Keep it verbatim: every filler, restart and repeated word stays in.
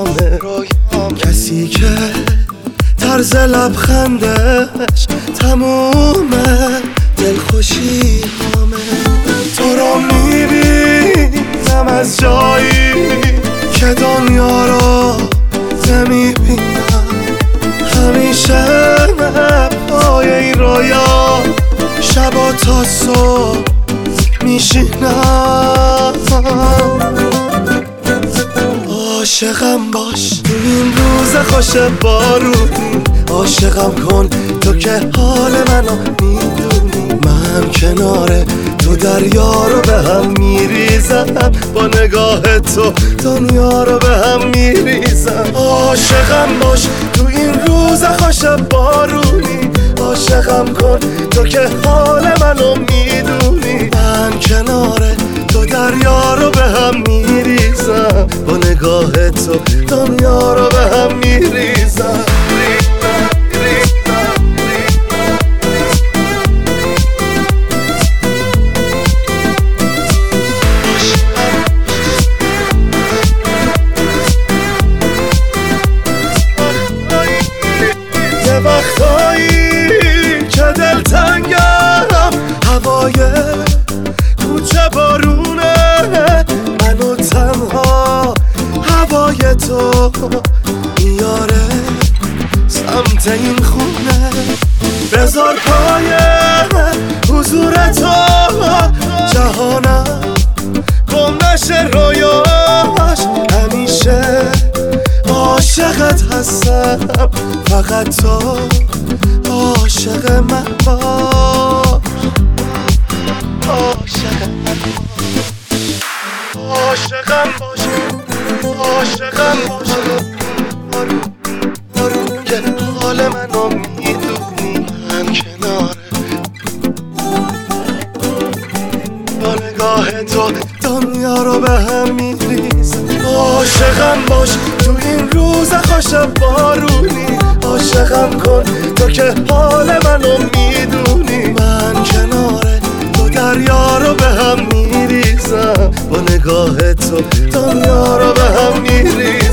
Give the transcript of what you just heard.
رویامه کسی که طرز لبخندش تمومه دلخوشی همه. تو رو میبینم از جایی که دنیا رو نمیبینم، همیشه پای این رویا شبا تا صبح میشینم. عاشقم باش تو این روز خوش بارونی، عاشقم کن تو که حال منو میدونی. من کنار تو دریا رو به هم میریزم، با نگاه تو دنیا رو به هم میریزم. عاشقم باش تو این روز خوش بارونی، عاشقم کن تو که حال منو میدونی. من کنار تو دریا رو به هم میریزم، با نگاه تو دنیا رو به هم میریزم. یه وقتایی که دلتنگم، هوای کوچه بارونه منو تنها، هوای تو میاره سمت این خونه. بذار پای حضور تو جهانم گم نشه رویاش، همیشه عاشقت هستم، فقط تو عاشق من باش. عاشق من عاشقم باش، عاشقم باش. آروم آروم که حال منو میدونی، من کناره با نگاه تو دنیا رو به هم میریزم. عاشقم باش تو این روز خوش بارونی، عاشقم کن تو که حال منو میدونی. من کناره تو دریا رو به هم میریزم، با نگاه تو دنیا رو به هم میریزم.